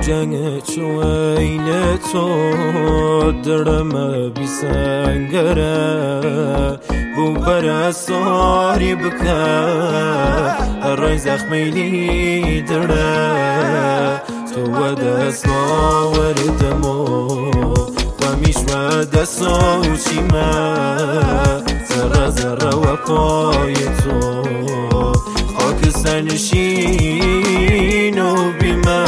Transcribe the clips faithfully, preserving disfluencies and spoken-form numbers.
جنگ چوین تو درم بی سنگره بو پرستاری بکه رای زخمی لیدره تو و دست آوردمو و میش و دست آوچیمه ذره ذره و پای تو خاک سرنشین و بیمه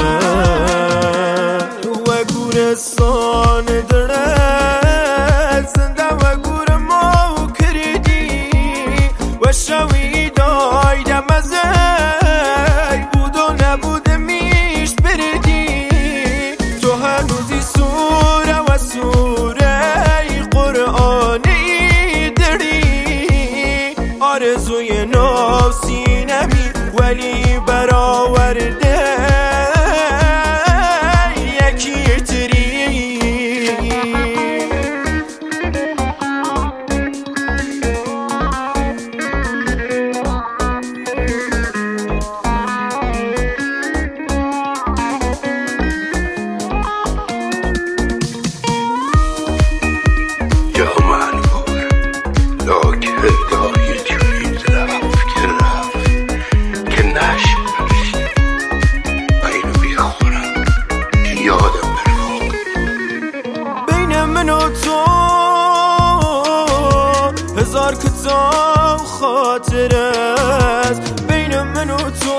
و گورستان دره زنده و گور ما کردی و شوی دای دمزه بود و نبود میش بردی تو هنوزی سوره و سوره قرآنی داری آرزوی نفسی نمی ولی برآورده یکی تری هزار کتاب خاطر است بین من و تو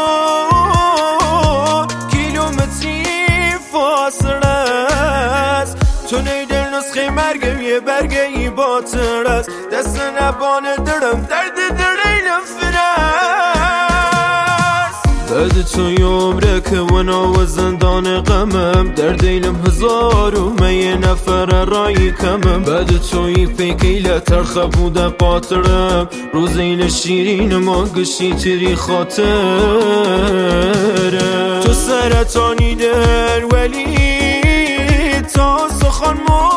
کیلومتری فاصله است تو نیدل نسخه مرگم یه برگه ای باطل است دست نبان درم درد دلیلم فرست بعد تو یومره که ونا و زندان غمم در دیلم هزار و می نفر رای کمم بعد توی فکیله ترخه بوده قاطرم روزین شیرین ما گشی تری خاطرم تو سرطانی دل ولی تا سخن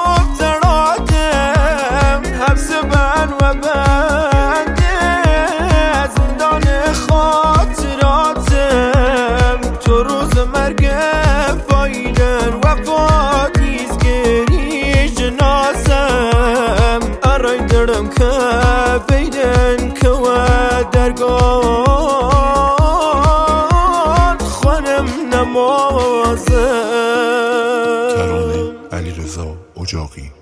مبتراتم حبس بن و بنده زندان خاطراتم تو روز مرگ پایدن و پاتیزگری جنازم ارای درم که بیدن که و درگاه خانم نمازم. ترانه علیرضا اجاقی.